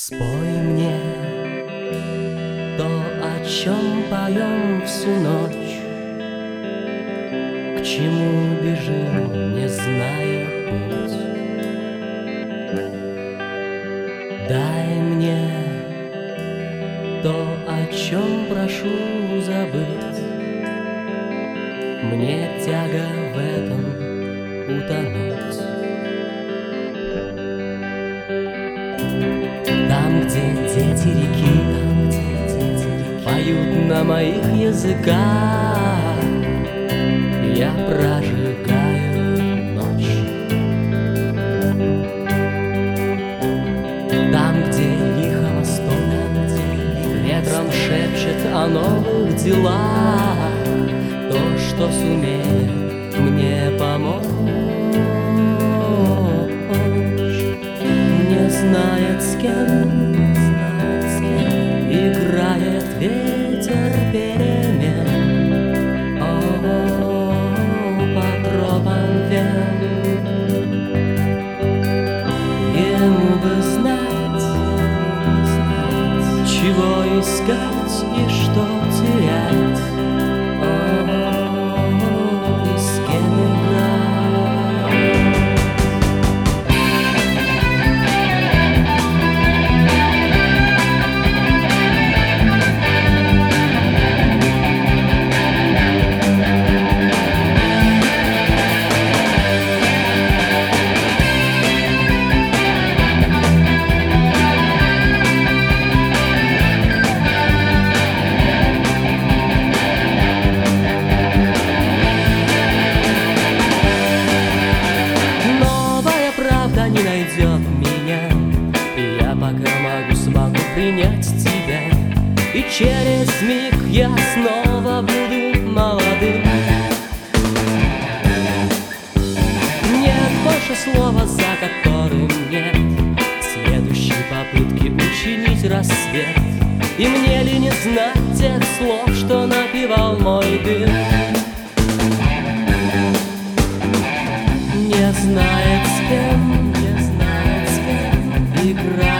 Спой мне то, о чем поем всю ночь, к чему бежим, не зная путь. Дай мне то, о чем прошу забыть. Мне тяга в этом утонуть. Там, где дети реки, поют на моих языках, я прожигаю ночь. Там, где лихо мостом ветром шепчет о новых делах, то, что сумеет мне помочь, не знает с кем, играет ветер перемен. По тропам вен. Ему бы знать, чего искать и что терять. И с кем играть. Не найдет меня, и я пока смогу принять тебя. И через миг я снова буду молодым. Нет больше слова, за которым нет следующей попытки учинить рассвет. И мне ли не знать тех слов, что напевал мой дым? Не знает с кем играть.